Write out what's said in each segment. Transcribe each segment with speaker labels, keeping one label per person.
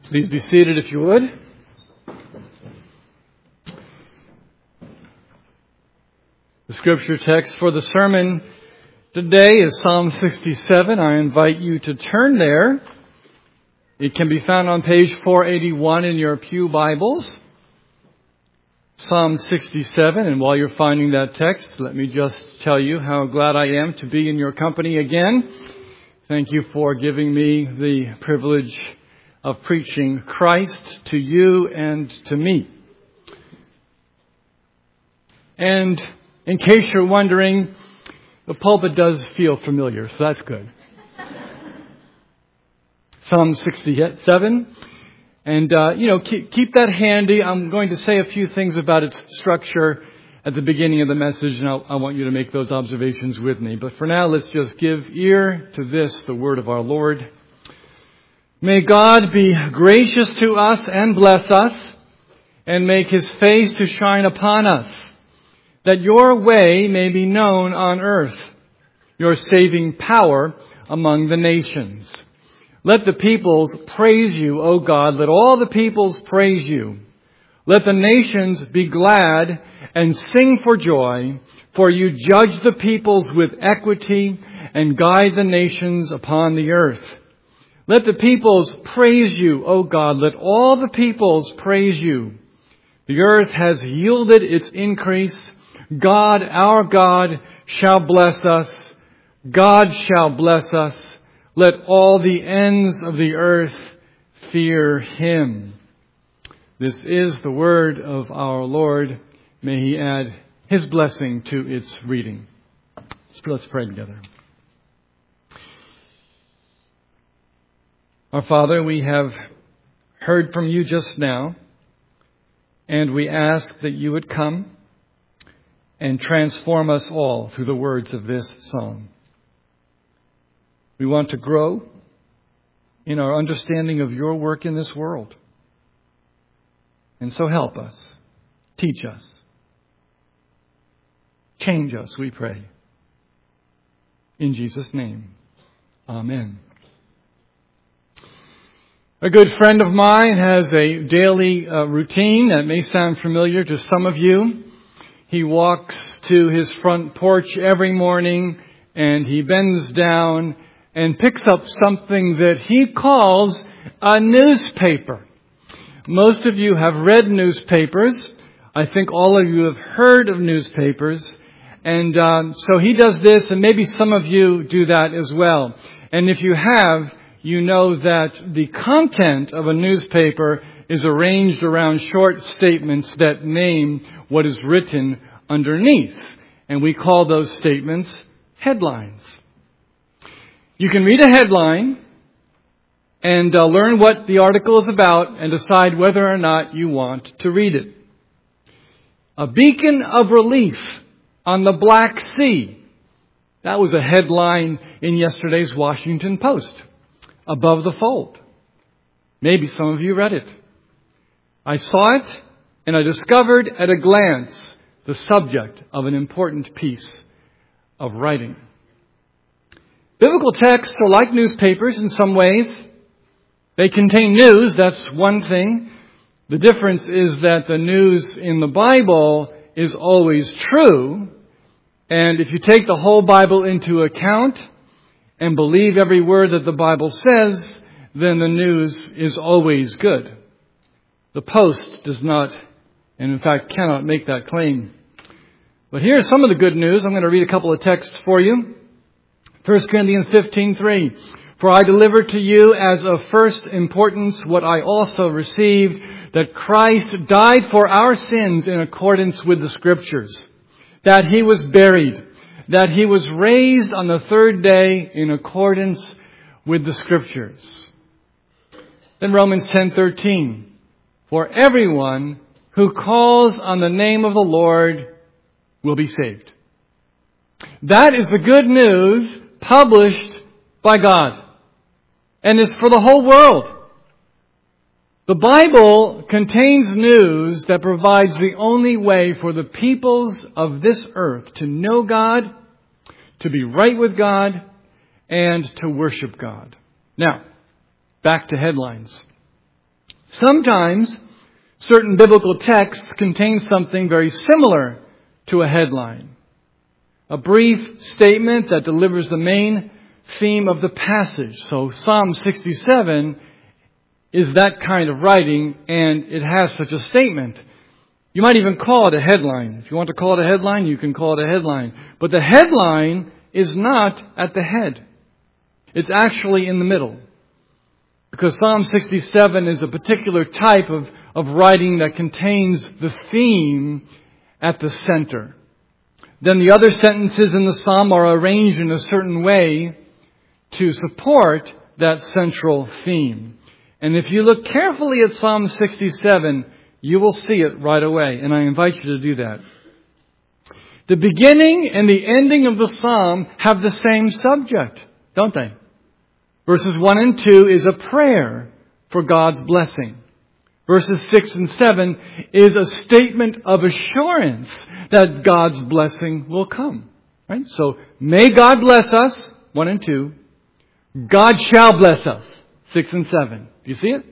Speaker 1: Please be seated if you would. The scripture text for the sermon today is Psalm 67. I invite you to turn there. It can be found on page 481 in your pew Bibles. Psalm 67. And while you're finding that text, let me just tell you how glad I am to be in your company again. Thank you for giving me the privilege of preaching Christ to you and to me. And in case you're wondering, the pulpit does feel familiar, so that's good. Psalm 67. And, keep that handy. I'm going to say a few things about its structure at the beginning of the message, and I want you to make those observations with me. But for now, let's just give ear to this, the word of our Lord. May God be gracious to us and bless us, and make His face to shine upon us, that your way may be known on earth, your saving power among the nations. Let the peoples praise you, O God. Let all the peoples praise you. Let the nations be glad and sing for joy, for you judge the peoples with equity and guide the nations upon the earth. Let the peoples praise you, O God. Let all the peoples praise you. The earth has yielded its increase. God, our God, shall bless us. God shall bless us. Let all the ends of the earth fear Him. This is the word of our Lord. May He add His blessing to its reading. So let's pray together. Our Father, we have heard from you just now, and we ask that you would come and transform us all through the words of this psalm. We want to grow in our understanding of your work in this world. And so help us, teach us, change us, we pray. In Jesus' name, amen. A good friend of mine has a daily routine that may sound familiar to some of you. He walks to his front porch every morning and he bends down and picks up something that he calls a newspaper. Most of you have read newspapers. I think all of you have heard of newspapers. And so he does this, and maybe some of you do that as well. And if you have, you know that the content of a newspaper is arranged around short statements that name what is written underneath. And we call those statements headlines. You can read a headline and learn what the article is about and decide whether or not you want to read it. A beacon of relief on the Black Sea. That was a headline in yesterday's Washington Post. Above the fold. Maybe some of you read it. I saw it and I discovered at a glance the subject of an important piece of writing. Biblical texts are like newspapers in some ways. They contain news, that's one thing. The difference is that the news in the Bible is always true. And if you take the whole Bible into account and believe every word that the Bible says, then the news is always good. The Post does not, and in fact cannot make that claim. But here's some of the good news. I'm going to read a couple of texts for you. 1 Corinthians 15:3. For I delivered to you as of first importance what I also received, that Christ died for our sins in accordance with the Scriptures, that He was buried, that He was raised on the third day in accordance with the Scriptures. Then Romans 10:13. For everyone who calls on the name of the Lord will be saved. That is the good news published by God. And it's for the whole world. The Bible contains news that provides the only way for the peoples of this earth to know God, to be right with God, and to worship God. Now, back to headlines. Sometimes certain biblical texts contain something very similar to a headline. A brief statement that delivers the main theme of the passage. So Psalm 67 is that kind of writing, and it has such a statement. You might even call it a headline. If you want to call it a headline, you can call it a headline. But the headline is not at the head. It's actually in the middle. Because Psalm 67 is a particular type of writing that contains the theme at the center. Then the other sentences in the psalm are arranged in a certain way to support that central theme. And if you look carefully at Psalm 67, you will see it right away. And I invite you to do that. The beginning and the ending of the psalm have the same subject, don't they? Verses 1 and 2 is a prayer for God's blessing. Verses 6 and 7 is a statement of assurance that God's blessing will come. Right? So, may God bless us, 1 and 2. God shall bless us, 6 and 7. Do you see it?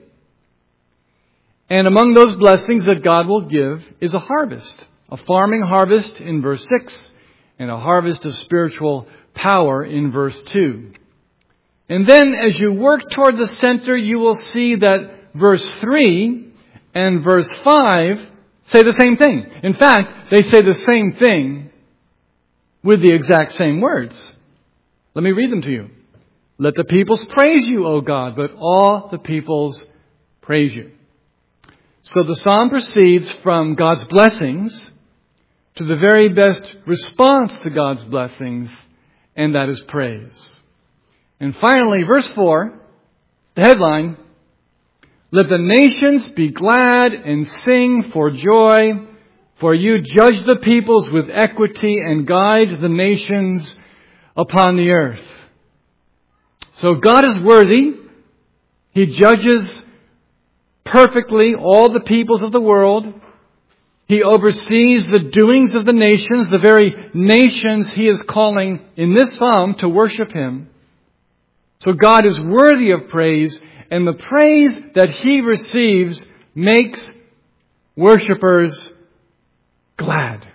Speaker 1: And among those blessings that God will give is a harvest. A farming harvest in verse 6 and a harvest of spiritual power in verse 2. And then as you work toward the center, you will see that verse 3 and verse 5 say the same thing. In fact, they say the same thing with the exact same words. Let me read them to you. Let the peoples praise you, O God, but all the peoples praise you. So the psalm proceeds from God's blessings to the very best response to God's blessings, and that is praise. And finally, verse 4, the headline, let the nations be glad and sing for joy, for you judge the peoples with equity and guide the nations upon the earth. So God is worthy. He judges perfectly all the peoples of the world. He oversees the doings of the nations, the very nations He is calling in this psalm to worship Him. So God is worthy of praise, and the praise that He receives makes worshipers glad.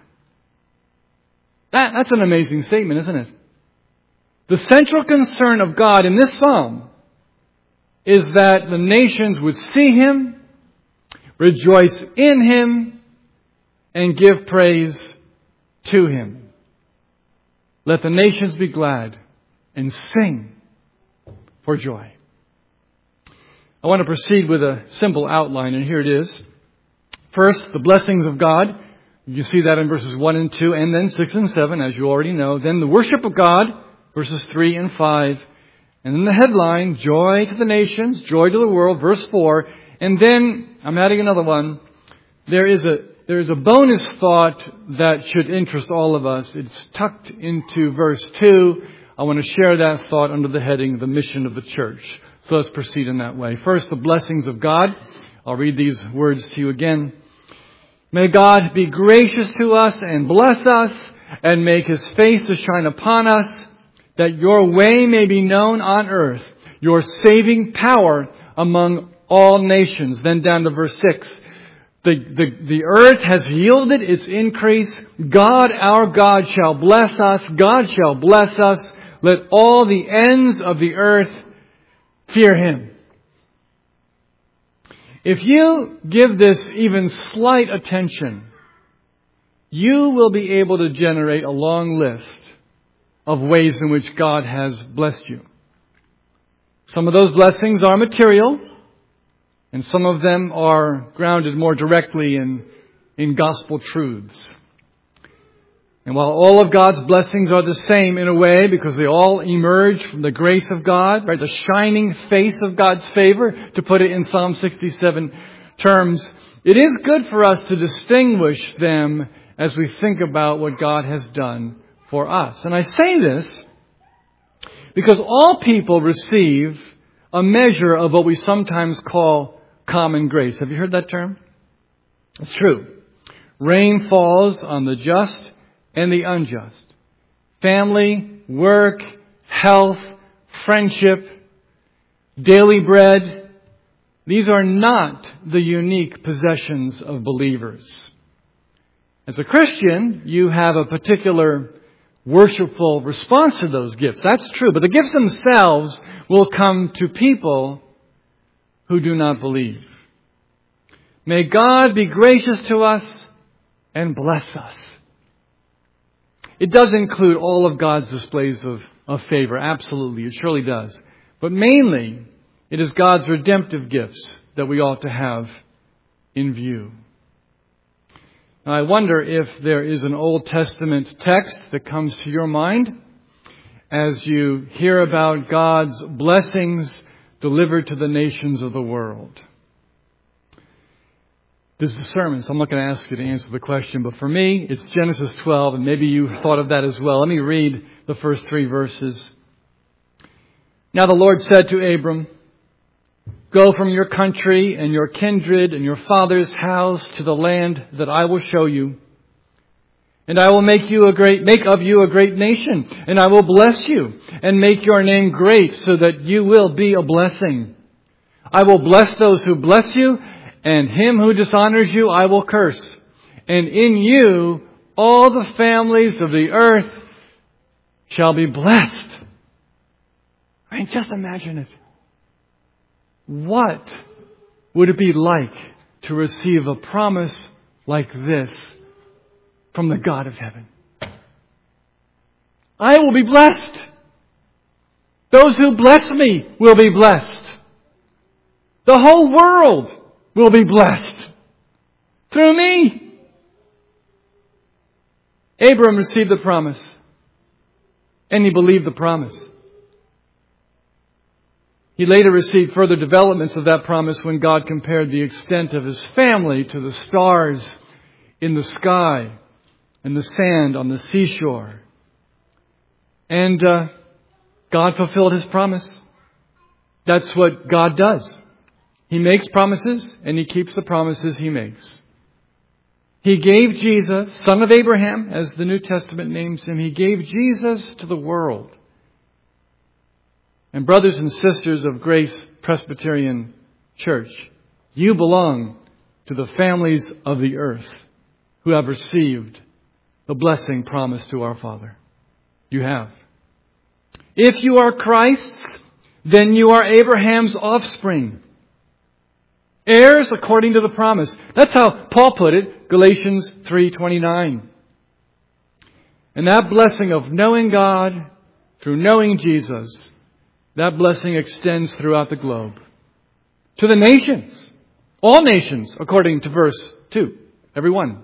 Speaker 1: That's an amazing statement, isn't it? The central concern of God in this psalm is that the nations would see Him, rejoice in Him, and give praise to Him. Let the nations be glad and sing for joy. I want to proceed with a simple outline, and here it is. First, the blessings of God. You see that in verses 1 and 2, and then 6 and 7, as you already know. Then the worship of God, verses 3 and 5. And then the headline, joy to the nations, joy to the world, verse 4. And then, I'm adding another one. There is a bonus thought that should interest all of us. It's tucked into verse 2. I want to share that thought under the heading, the mission of the church. So let's proceed in that way. First, the blessings of God. I'll read these words to you again. May God be gracious to us and bless us and make His face to shine upon us, that your way may be known on earth, your saving power among all nations. Then down to verse 6. The earth has yielded its increase. God, our God, shall bless us. God shall bless us. Let all the ends of the earth fear Him. If you give this even slight attention, you will be able to generate a long list of ways in which God has blessed you. Some of those blessings are material, and some of them are grounded more directly in gospel truths. And while all of God's blessings are the same in a way, because they all emerge from the grace of God, right, the shining face of God's favor, to put it in Psalm 67 terms, it is good for us to distinguish them as we think about what God has done for us. And I say this because all people receive a measure of what we sometimes call common grace. Have you heard that term? It's true. Rain falls on the just and the unjust. Family, work, health, friendship, daily bread. These are not the unique possessions of believers. As a Christian, you have a particular worshipful response to those gifts. That's true. But the gifts themselves will come to people who do not believe. May God be gracious to us and bless us. It does include all of God's displays of favor. Absolutely. It surely does. But mainly, it is God's redemptive gifts that we ought to have in view. Now, I wonder if there is an Old Testament text that comes to your mind as you hear about God's blessings delivered to the nations of the world. This is a sermon, so I'm not going to ask you to answer the question. But for me, it's Genesis 12, and maybe you thought of that as well. Let me read the first 3 verses. Now the Lord said to Abram, "Go from your country and your kindred and your father's house to the land that I will show you. And I will make of you a great nation, and I will bless you and make your name great so that you will be a blessing. I will bless those who bless you, and him who dishonors you I will curse. And in you all the families of the earth shall be blessed." I mean, just imagine it. What would it be like to receive a promise like this from the God of heaven? I will be blessed. Those who bless me will be blessed. The whole world will be blessed through me. Abram received the promise, and he believed the promise. He later received further developments of that promise when God compared the extent of his family to the stars in the sky and the sand on the seashore. And God fulfilled his promise. That's what God does. He makes promises and he keeps the promises he makes. He gave Jesus, son of Abraham, as the New Testament names him, he gave Jesus to the world. And brothers and sisters of Grace Presbyterian Church, you belong to the families of the earth who have received the blessing promised to our Father. You have. If you are Christ's, then you are Abraham's offspring. Heirs according to the promise. That's how Paul put it, Galatians 3:29. And that blessing of knowing God through knowing Jesus, that blessing extends throughout the globe. To the nations. All nations, according to verse 2. Every one.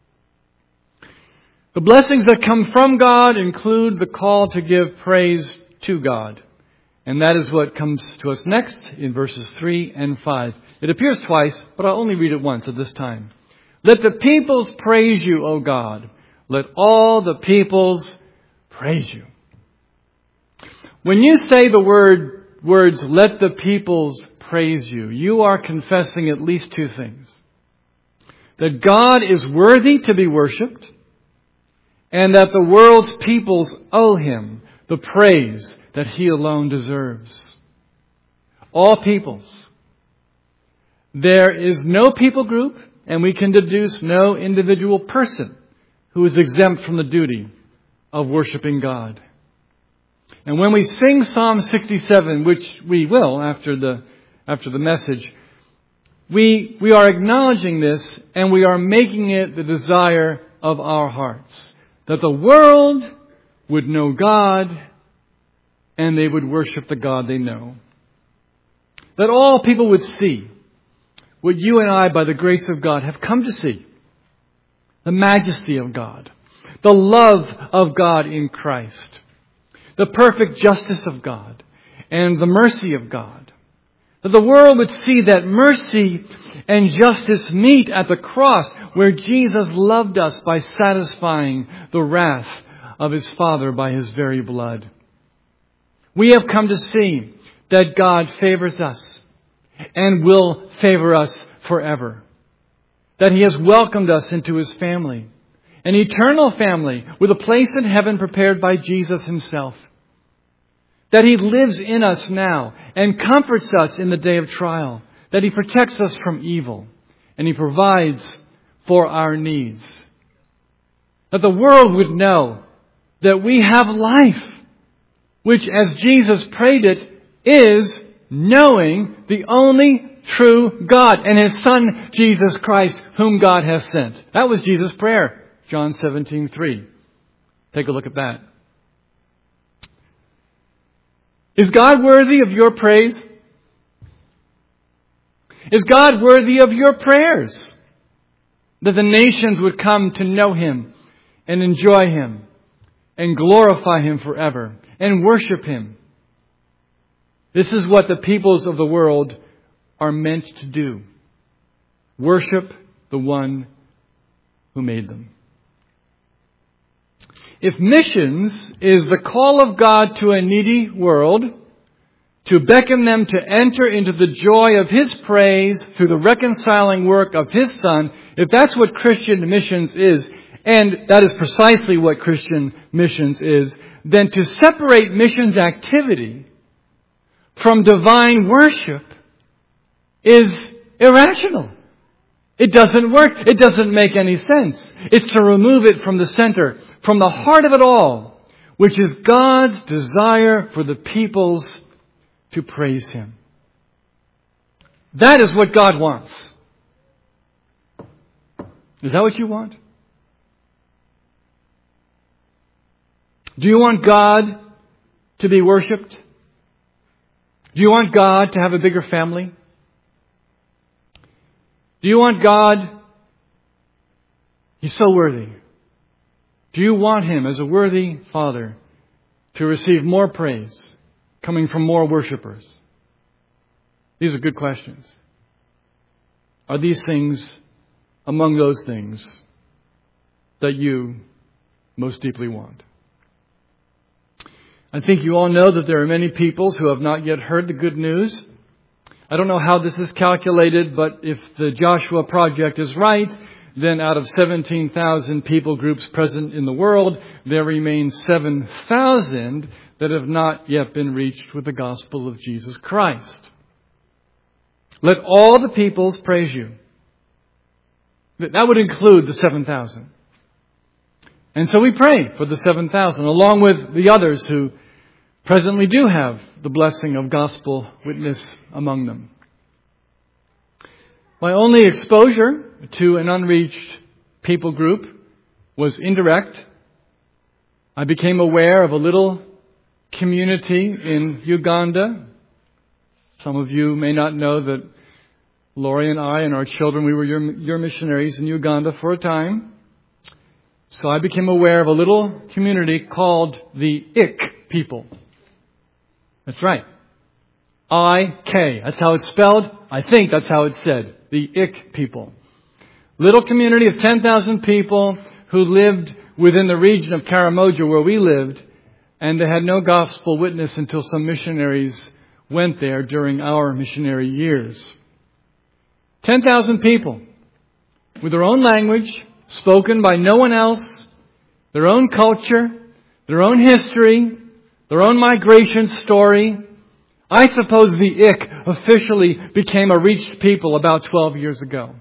Speaker 1: The blessings that come from God include the call to give praise to God. And that is what comes to us next in verses 3 and 5. It appears twice, but I'll only read it once at this time. Let the peoples praise you, O God. Let all the peoples praise you. When you say the words, let the peoples praise you, you are confessing at least 2 things. That God is worthy to be worshipped, and that the world's peoples owe him the praise that he alone deserves. All peoples. There is no people group, and we can deduce no individual person who is exempt from the duty of worshiping God. And when we sing Psalm 67, which we will after the message, we are acknowledging this and we are making it the desire of our hearts. That the world would know God and they would worship the God they know. That all people would see what you and I, by the grace of God, have come to see. The majesty of God. The love of God in Christ. The perfect justice of God and the mercy of God. That the world would see that mercy and justice meet at the cross where Jesus loved us by satisfying the wrath of his Father by his very blood. We have come to see that God favors us and will favor us forever. That he has welcomed us into his family. An eternal family with a place in heaven prepared by Jesus himself. That he lives in us now and comforts us in the day of trial. that He protects us from evil, and He provides for our needs. That the world would know that we have life, which, as Jesus prayed it, is knowing the only true God and His Son, Jesus Christ, whom God has sent. That was Jesus' prayer, John 17:3. Take a look at that. Is God worthy of your praise? Is God worthy of your prayers? That the nations would come to know Him and enjoy Him and glorify Him forever and worship Him. This is what the peoples of the world are meant to do. Worship the one who made them. If missions is the call of God to a needy world, to beckon them to enter into the joy of His praise through the reconciling work of His Son, if that's what Christian missions is, and that is precisely what Christian missions is, then to separate missions activity from divine worship is irrational. It doesn't work. It doesn't make any sense. It's to remove it from the center, from the heart of it all, which is God's desire for the peoples to praise Him. That is what God wants. Is that what you want? Do you want God to be worshipped? Do you want God to have a bigger family? Do you want God? He's so worthy. Do you want Him as a worthy Father to receive more praise coming from more worshipers? These are good questions. Are these things among those things that you most deeply want? I think you all know that there are many peoples who have not yet heard the good news. I don't know how this is calculated, but if the Joshua Project is right, then out of 17,000 people groups present in the world, there remain 7,000 that have not yet been reached with the gospel of Jesus Christ. Let all the peoples praise you. That would include the 7,000. And so we pray for the 7,000, along with the others who presently do have the blessing of gospel witness among them. My only exposure to an unreached people group was indirect. I became aware of a little community in Uganda. Some of you may not know that Lori and I and our children, we were your missionaries in Uganda for a time. So I became aware of a little community called the Ik people. That's right. I-K. That's how it's spelled. I think that's how it's said. The Ik people. Little community of 10,000 people who lived within the region of Karamoja where we lived, and they had no gospel witness until some missionaries went there during our missionary years. 10,000 people with their own language, spoken by no one else, their own culture, their own history, their own migration story. I suppose the Ik officially became a reached people about 12 years ago.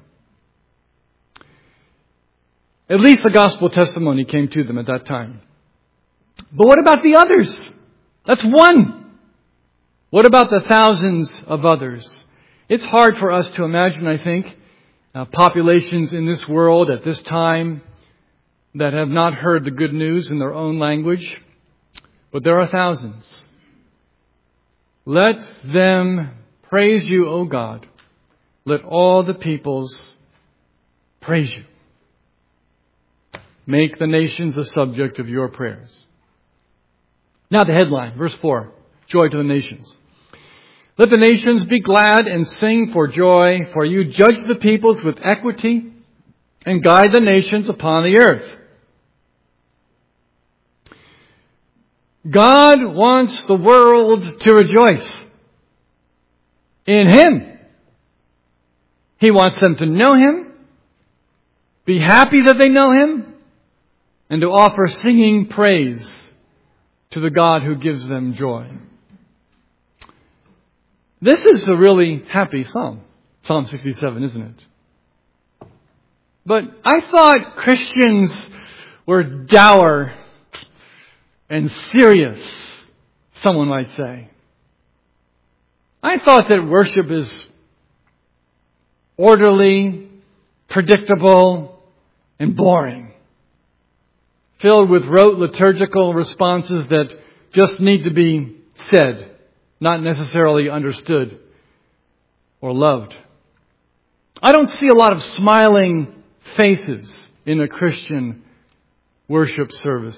Speaker 1: At least the gospel testimony came to them at that time. But what about the others? That's one. What about the thousands of others? It's hard for us to imagine, I think, populations in this world at this time that have not heard the good news in their own language. But there are thousands. Let them praise you, O God. Let all the peoples praise you. Make the nations a subject of your prayers. Now the headline, verse 4, joy to the nations. Let the nations be glad and sing for joy, for you judge the peoples with equity and guide the nations upon the earth. God wants the world to rejoice in Him. He wants them to know Him, be happy that they know Him, and to offer singing praise to the God who gives them joy. This is a really happy psalm. Psalm 67, isn't it? But I thought Christians were dour and serious, someone might say. I thought that worship is orderly, predictable, and boring, filled with rote liturgical responses that just need to be said, not necessarily understood or loved. I don't see a lot of smiling faces in a Christian worship service.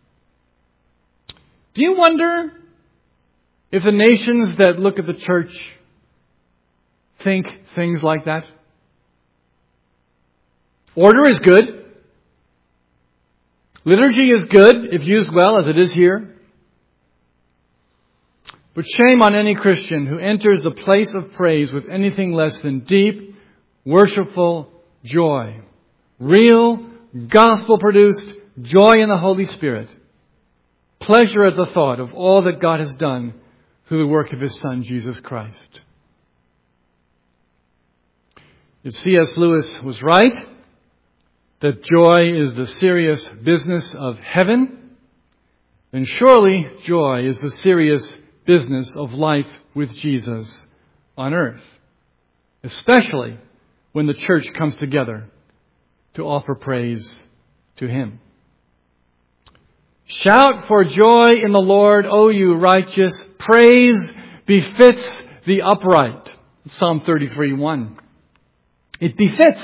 Speaker 1: Do you wonder if the nations that look at the church think things like that? Order is good. Liturgy is good if used well, as it is here. But shame on any Christian who enters the place of praise with anything less than deep, worshipful joy. Real, gospel-produced joy in the Holy Spirit. Pleasure at the thought of all that God has done through the work of His Son, Jesus Christ. If C.S. Lewis was right, that joy is the serious business of heaven, then surely joy is the serious business of life with Jesus on earth, especially when the church comes together to offer praise to Him. Shout for joy in the Lord, O you righteous. Praise befits the upright. Psalm 33:1. It befits.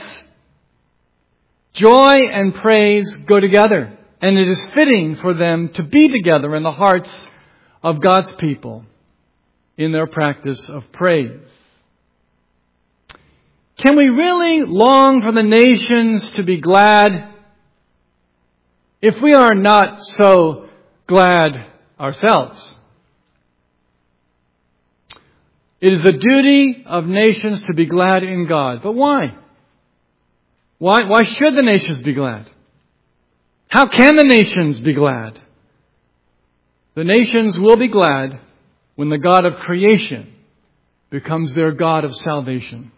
Speaker 1: Joy and praise go together, and it is fitting for them to be together in the hearts of God's people in their practice of praise. Can we really long for the nations to be glad if we are not so glad ourselves? It is the duty of nations to be glad in God. But why? Why should the nations be glad? How can the nations be glad? The nations will be glad when the God of creation becomes their God of salvation.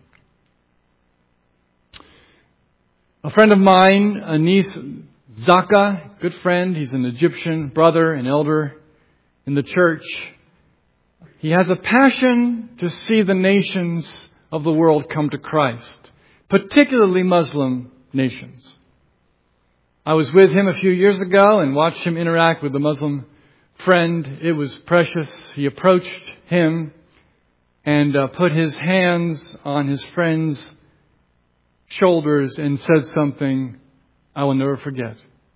Speaker 1: A friend of mine, Anis Zaka, good friend, he's an Egyptian brother and elder in the church. He has a passion to see the nations of the world come to Christ, particularly Muslim nations. I was with him a few years ago and watched him interact with a Muslim friend. It was precious. He approached him and put his hands on his friend's shoulders and said something I will never forget.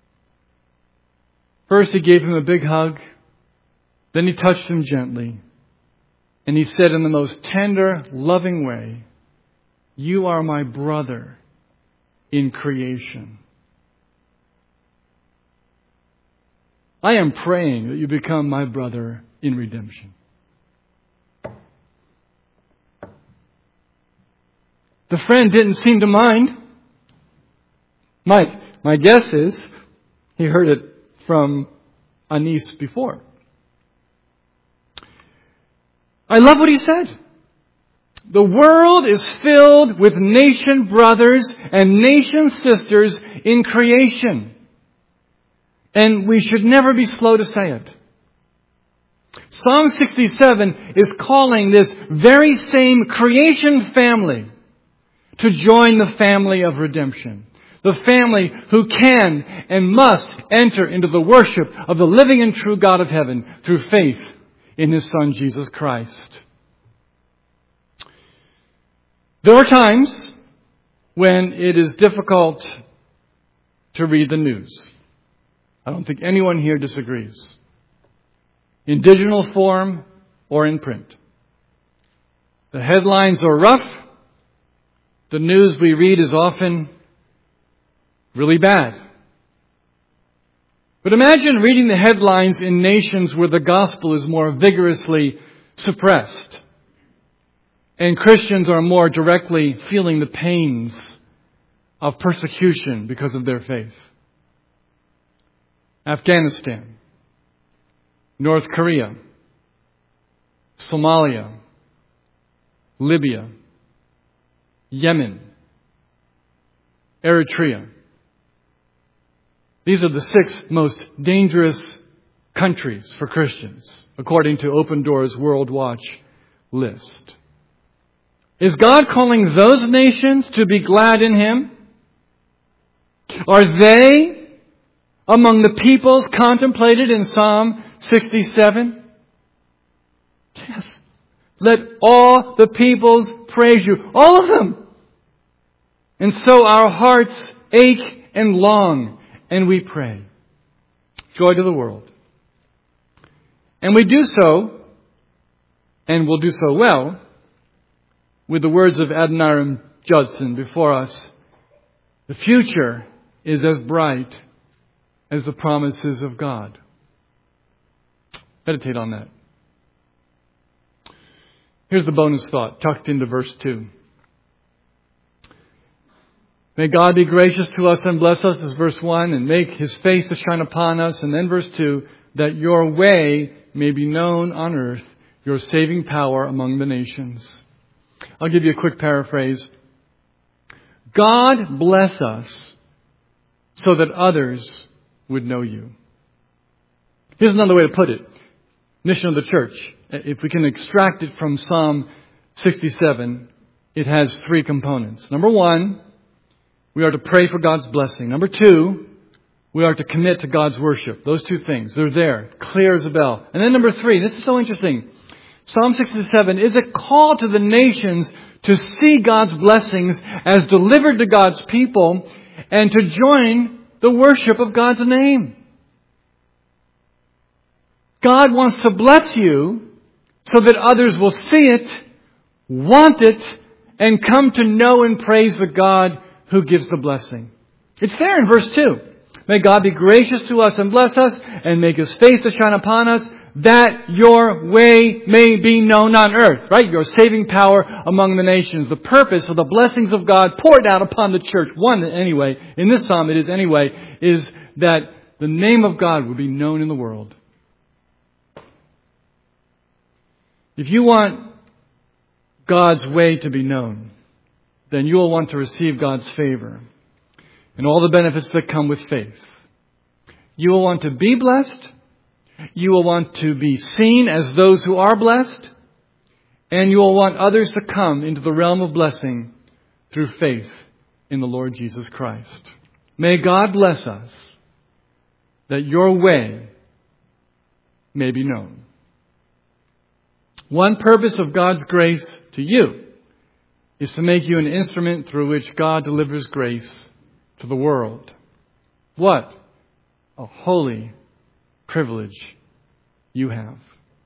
Speaker 1: First, he gave him a big hug. Then he touched him gently. And he said in the most tender, loving way, "You are my brother in creation. I am praying that you become my brother in redemption." The friend didn't seem to mind. My guess is he heard it from Anis before. I love what he said. The world is filled with nation brothers and nation sisters in creation. And we should never be slow to say it. Psalm 67 is calling this very same creation family to join the family of redemption. The family who can and must enter into the worship of the living and true God of heaven through faith in His Son, Jesus Christ. There are times when it is difficult to read the news. I don't think anyone here disagrees. In digital form or in print. The headlines are rough. The news we read is often really bad. But imagine reading the headlines in nations where the gospel is more vigorously suppressed and Christians are more directly feeling the pains of persecution because of their faith. Afghanistan, North Korea, Somalia, Libya, Yemen, Eritrea. These are the 6 most dangerous countries for Christians, according to Open Doors World Watch list. Is God calling those nations to be glad in Him? Are they among the peoples contemplated in Psalm 67? Yes. Let all the peoples praise you. All of them. And so our hearts ache and long, and we pray. Joy to the world. And we do so, and will do so well, with the words of Adoniram Judson before us. The future is as bright as the promises of God. Meditate on that. Here's the bonus thought tucked into verse 2. May God be gracious to us and bless us, is verse 1, and make His face to shine upon us. And then verse 2, that your way may be known on earth, your saving power among the nations. I'll give you a quick paraphrase. God bless us so that others would know you. Here's another way to put it. Mission of the church. If we can extract it from Psalm 67, it has 3 components. Number 1, we are to pray for God's blessing. Number 2, we are to commit to God's worship. Those 2 things, they're there, clear as a bell. And then number 3, this is so interesting. Psalm 67 is a call to the nations to see God's blessings as delivered to God's people and to join the worship of God's name. God wants to bless you so that others will see it, want it, and come to know and praise the God who gives the blessing. It's there in verse 2. May God be gracious to us and bless us and make His face to shine upon us, that your way may be known on earth. Right? Your saving power among the nations. The purpose of the blessings of God poured out upon the church. One, anyway, in this psalm it is anyway, is that the name of God would be known in the world. If you want God's way to be known, then you will want to receive God's favor and all the benefits that come with faith. You will want to be blessed. You will want to be seen as those who are blessed. And you will want others to come into the realm of blessing through faith in the Lord Jesus Christ. May God bless us that your way may be known. One purpose of God's grace to you is to make you an instrument through which God delivers grace to the world. What a holy privilege you have.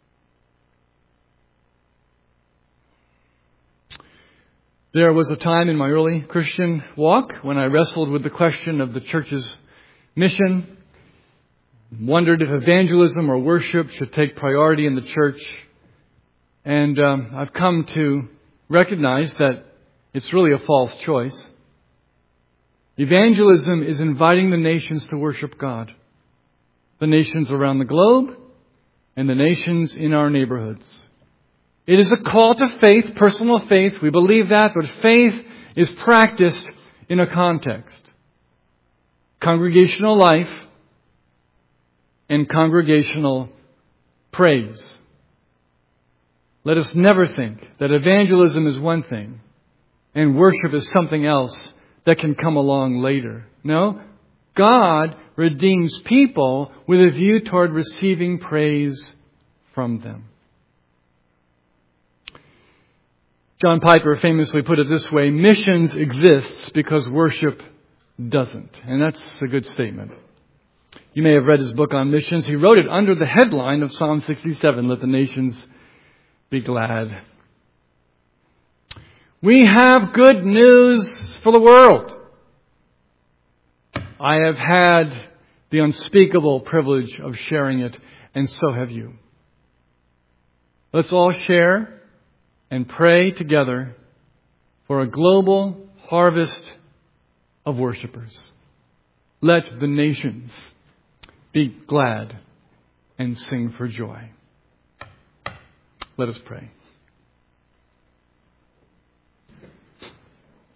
Speaker 1: There was a time in my early Christian walk when I wrestled with the question of the church's mission, wondered if evangelism or worship should take priority in the church. And I've come to recognize that it's really a false choice. Evangelism is inviting the nations to worship God. The nations around the globe and the nations in our neighborhoods. It is a call to faith, personal faith. We believe that, but faith is practiced in a context. Congregational life and congregational praise. Let us never think that evangelism is one thing and worship is something else that can come along later. No, God redeems people with a view toward receiving praise from them. John Piper famously put it this way: missions exists because worship doesn't. And that's a good statement. You may have read his book on missions. He wrote it under the headline of Psalm 67, Let the Nations Be Glad. We have good news for the world. I have had the unspeakable privilege of sharing it, and so have you. Let's all share and pray together for a global harvest of worshipers. Let the nations be glad and sing for joy. Let us pray.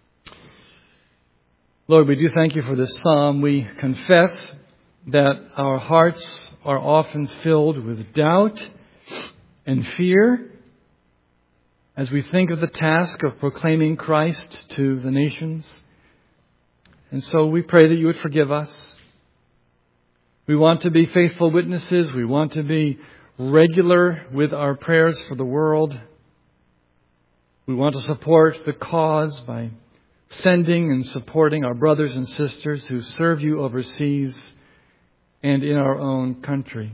Speaker 1: Lord, we do thank you for this psalm. We confess that our hearts are often filled with doubt and fear as we think of the task of proclaiming Christ to the nations. And so we pray that you would forgive us. We want to be faithful witnesses. We want to be regular with our prayers for the world. We want to support the cause by sending and supporting our brothers and sisters who serve you overseas and in our own country.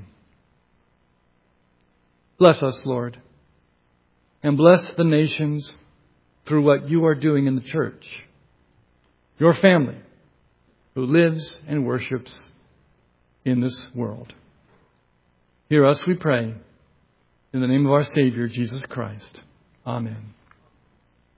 Speaker 1: Bless us, Lord, and bless the nations through what you are doing in the church, your family who lives and worships in this world. Hear us, we pray, in the name of our Savior, Jesus Christ. Amen.